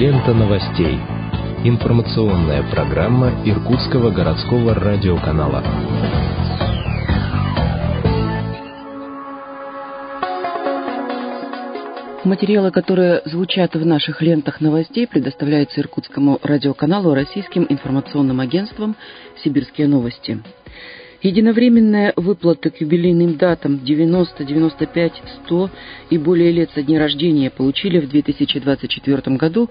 Лента новостей. Информационная программа Иркутского городского радиоканала. Материалы, которые звучат в наших лентах новостей, предоставляются Иркутскому радиоканалу российским информационным агентством «Сибирские новости». Единовременные выплаты к юбилейным датам 90, 95, 100 и более лет со дня рождения получили в 2024 году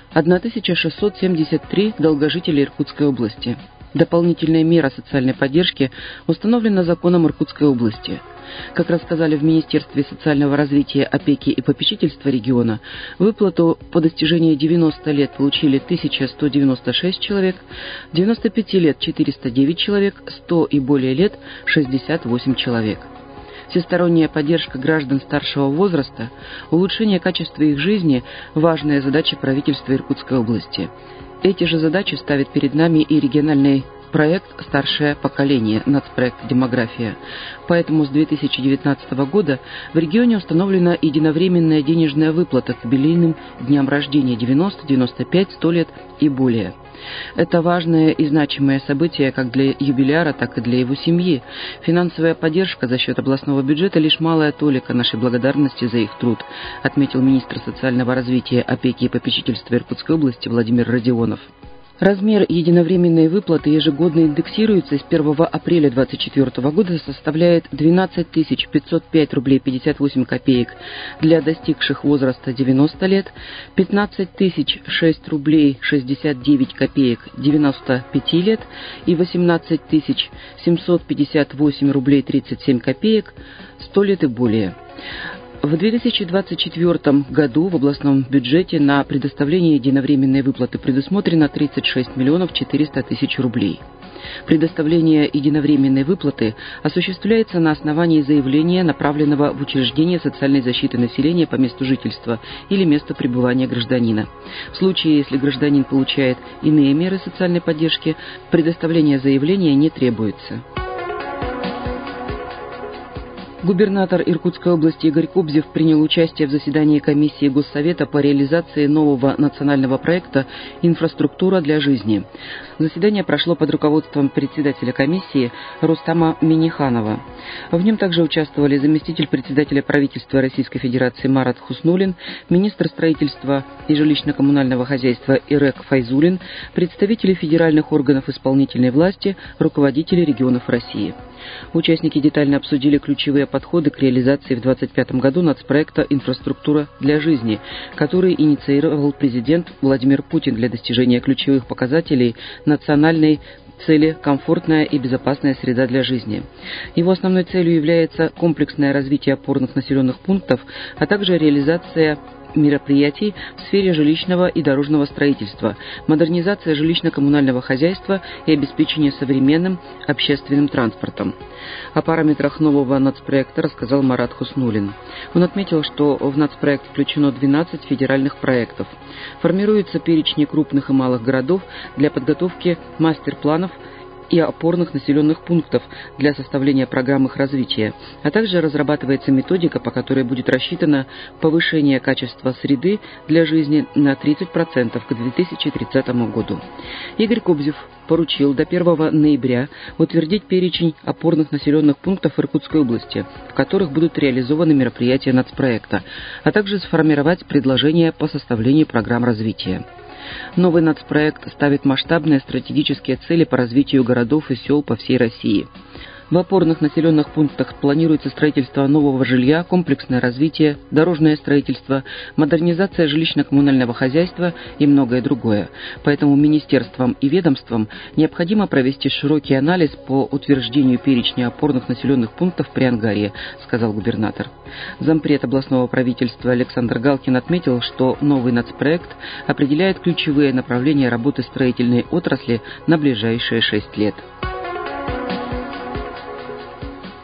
1673 долгожителей Иркутской области. Дополнительная мера социальной поддержки установлена законом Иркутской области. Как рассказали в Министерстве социального развития, опеки и попечительства региона, выплату по достижении 90 лет получили 1196 человек, 95 лет 409 человек, 100 и более лет 68 человек. Всесторонняя поддержка граждан старшего возраста, улучшение качества их жизни – важная задача правительства Иркутской области. Эти же задачи ставит перед нами и региональный проект «Старшее поколение» нацпроект «Демография». Поэтому с 2019 года в регионе установлена единовременная денежная выплата к юбилейным дням рождения 90, 95, 100 лет и более. Это важное и значимое событие как для юбиляра, так и для его семьи. Финансовая поддержка за счет областного бюджета – лишь малая толика нашей благодарности за их труд, отметил министр социального развития, опеки и попечительства Иркутской области Владимир Родионов. Размер единовременной выплаты ежегодно индексируется с 1 апреля 2024 года, составляет 12 505 рублей 58 копеек для достигших возраста 90 лет, 15 006 рублей 69 копеек 95 лет и 18 758 рублей 37 копеек 100 лет и более. В 2024 году в областном бюджете на предоставление единовременной выплаты предусмотрено 36 миллионов 400 тысяч рублей. Предоставление единовременной выплаты осуществляется на основании заявления, направленного в учреждение социальной защиты населения по месту жительства или месту пребывания гражданина. В случае, если гражданин получает иные меры социальной поддержки, предоставление заявления не требуется. Губернатор Иркутской области Игорь Кобзев принял участие в заседании комиссии Госсовета по реализации нового национального проекта «Инфраструктура для жизни». Заседание прошло под руководством председателя комиссии Рустама Миниханова. В нем также участвовали заместитель председателя правительства Российской Федерации Марат Хуснуллин, министр строительства и жилищно-коммунального хозяйства Ирек Файзуллин, представители федеральных органов исполнительной власти, руководители регионов России. Участники детально обсудили ключевые подходы к реализации в 2025 году нацпроекта «Инфраструктура для жизни», который инициировал президент Владимир Путин для достижения ключевых показателей национальной цели «Комфортная и безопасная среда для жизни». Его основной целью является комплексное развитие опорных населенных пунктов, а также реализация мероприятий в сфере жилищного и дорожного строительства, модернизация жилищно-коммунального хозяйства и обеспечение современным общественным транспортом. О параметрах нового нацпроекта рассказал Марат Хуснуллин. Он отметил, что в нацпроект включено 12 федеральных проектов. Формируются перечни крупных и малых городов для подготовки мастер-планов и опорных населенных пунктов для составления программ их развития, а также разрабатывается методика, по которой будет рассчитано повышение качества среды для жизни на 30% к 2030 году. Игорь Кобзев поручил до 1 ноября утвердить перечень опорных населенных пунктов Иркутской области, в которых будут реализованы мероприятия нацпроекта, а также сформировать предложения по составлению программ развития. Новый нацпроект ставит масштабные стратегические цели по развитию городов и сел по всей России. В опорных населенных пунктах планируется строительство нового жилья, комплексное развитие, дорожное строительство, модернизация жилищно-коммунального хозяйства и многое другое. Поэтому министерствам и ведомствам необходимо провести широкий анализ по утверждению перечня опорных населенных пунктов при Ангарье, сказал губернатор. Зампред областного правительства Александр Галкин отметил, что новый нацпроект определяет ключевые направления работы строительной отрасли на ближайшие 6 лет.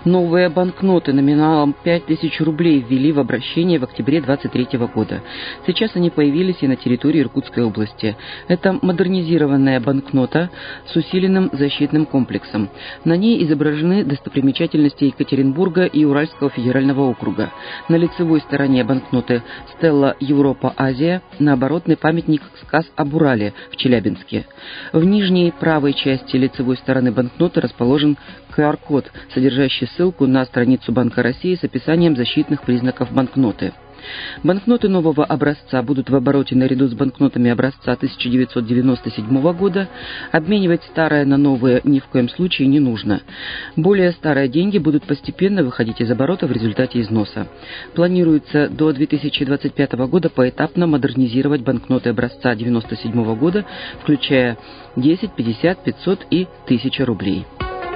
Новые банкноты номиналом 5000 рублей ввели в обращение в октябре 2023 года. Сейчас они появились и на территории Иркутской области. Это модернизированная банкнота с усиленным защитным комплексом. На ней изображены достопримечательности Екатеринбурга и Уральского федерального округа. На лицевой стороне банкноты стелла Европа-Азия, на оборотный памятник «Сказ об Урале» в Челябинске. В нижней правой части лицевой стороны банкноты расположен QR-код, содержащий ссылку на страницу Банка России с описанием защитных признаков банкноты. Банкноты нового образца будут в обороте наряду с банкнотами образца 1997 года. Обменивать старые на новые ни в коем случае не нужно. Более старые деньги будут постепенно выходить из оборота в результате износа. Планируется до 2025 года поэтапно модернизировать банкноты образца 1997 года, включая 10, 50, 500 и 1000 рублей.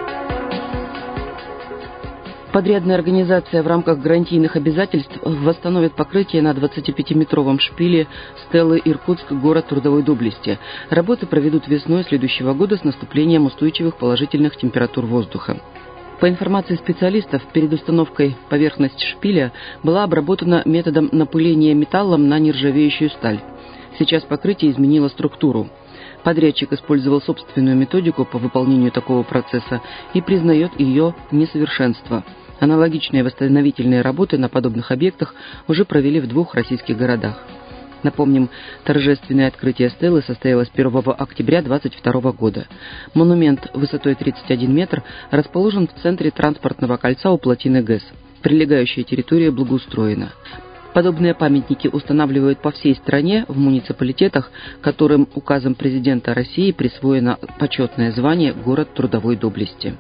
Подрядная организация в рамках гарантийных обязательств восстановит покрытие на 25-метровом шпиле стелы Иркутск, город трудовой доблести. Работы проведут весной следующего года с наступлением устойчивых положительных температур воздуха. По информации специалистов, перед установкой поверхность шпиля была обработана методом напыления металлом на нержавеющую сталь. Сейчас покрытие изменило структуру. Подрядчик использовал собственную методику по выполнению такого процесса и признает ее несовершенство. Аналогичные восстановительные работы на подобных объектах уже провели в 2 российских городах. Напомним, торжественное открытие стелы состоялось 1 октября 2022 года. Монумент высотой 31 метр расположен в центре транспортного кольца у плотины ГЭС. Прилегающая территория благоустроена. Подобные памятники устанавливают по всей стране в муниципалитетах, которым указом президента России присвоено почетное звание «Город трудовой доблести».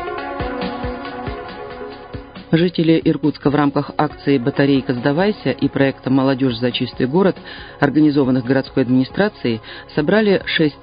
Жители Иркутска в рамках акции «Батарейка, сдавайся» и проекта «Молодежь за чистый город», организованных городской администрацией, собрали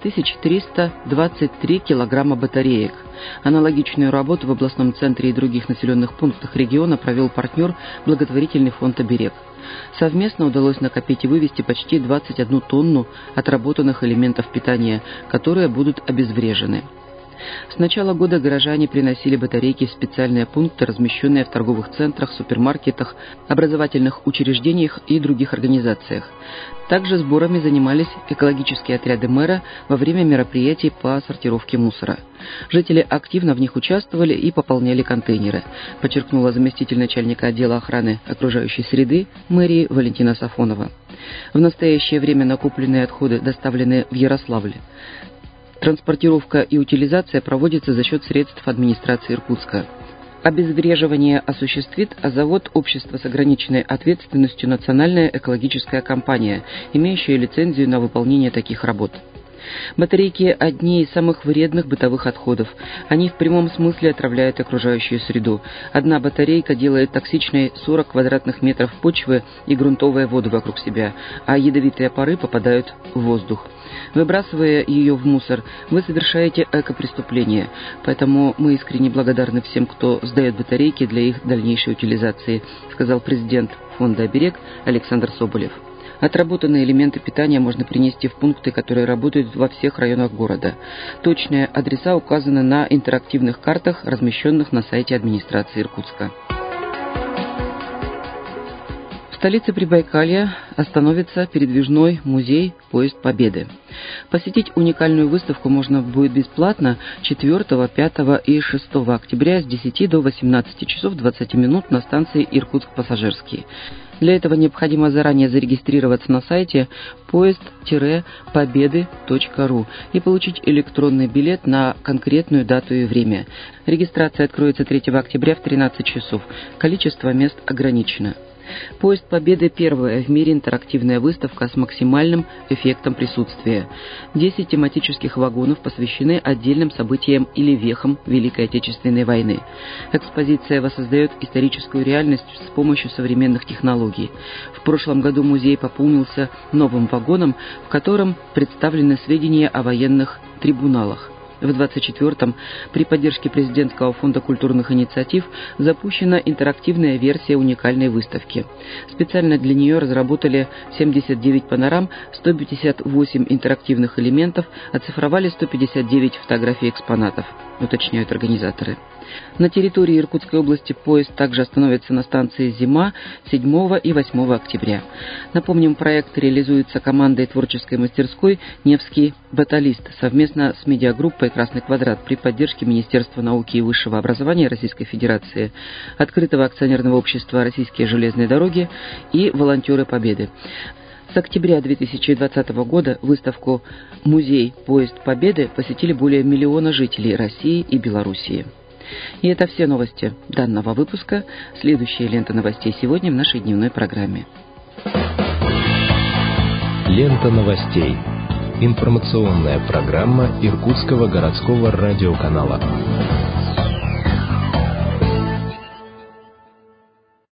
6323 килограмма батареек. Аналогичную работу в областном центре и других населенных пунктах региона провел партнер благотворительный фонд «Оберег». Совместно удалось накопить и вывести почти 21 тонну отработанных элементов питания, которые будут обезврежены. С начала года горожане приносили батарейки в специальные пункты, размещенные в торговых центрах, супермаркетах, образовательных учреждениях и других организациях. Также сборами занимались экологические отряды мэра во время мероприятий по сортировке мусора. Жители активно в них участвовали и пополняли контейнеры, подчеркнула заместитель начальника отдела охраны окружающей среды мэрии Валентина Сафонова. В настоящее время накопленные отходы доставлены в Ярославль. Транспортировка и утилизация проводится за счет средств администрации Иркутска. Обезвреживание осуществит завод общества с ограниченной ответственностью «Национальная экологическая компания», имеющая лицензию на выполнение таких работ. Батарейки – одни из самых вредных бытовых отходов. Они в прямом смысле отравляют окружающую среду. Одна батарейка делает токсичной 40 квадратных метров почвы и грунтовые воды вокруг себя, а ядовитые пары попадают в воздух. Выбрасывая ее в мусор, вы совершаете экопреступление. Поэтому мы искренне благодарны всем, кто сдает батарейки для их дальнейшей утилизации, сказал президент фонда «Оберег» Александр Соболев. Отработанные элементы питания можно принести в пункты, которые работают во всех районах города. Точные адреса указаны на интерактивных картах, размещенных на сайте администрации Иркутска. В столице Прибайкалья остановится передвижной музей «Поезд Победы». Посетить уникальную выставку можно будет бесплатно 4, 5 и 6 октября с 10 до 18 часов 20 минут на станции Иркутск-Пассажирский. Для этого необходимо заранее зарегистрироваться на сайте поезд-победы.ру и получить электронный билет на конкретную дату и время. Регистрация откроется 3 октября в 13 часов. Количество мест ограничено. «Поезд Победы» — первая в мире интерактивная выставка с максимальным эффектом присутствия. 10 тематических вагонов посвящены отдельным событиям или вехам Великой Отечественной войны. Экспозиция воссоздает историческую реальность с помощью современных технологий. В прошлом году музей пополнился новым вагоном, в котором представлены сведения о военных трибуналах. В 24-м при поддержке президентского фонда культурных инициатив запущена интерактивная версия уникальной выставки. Специально для нее разработали 79 панорам, 158 интерактивных элементов, оцифровали 159 фотографий экспонатов, уточняют организаторы. На территории Иркутской области поезд также остановится на станции «Зима» 7 и 8 октября. Напомним, проект реализуется командой творческой мастерской «Невский баталист» совместно с медиагруппой «Красный квадрат» при поддержке Министерства науки и высшего образования Российской Федерации, Открытого акционерного общества «Российские железные дороги» и «Волонтеры Победы». С октября 2020 года выставку «Музей. Поезд Победы» посетили более 1 миллиона жителей России и Белоруссии. И это все новости данного выпуска. Следующая лента новостей сегодня в нашей дневной программе. Лента новостей. Информационная программа Иркутского городского радиоканала.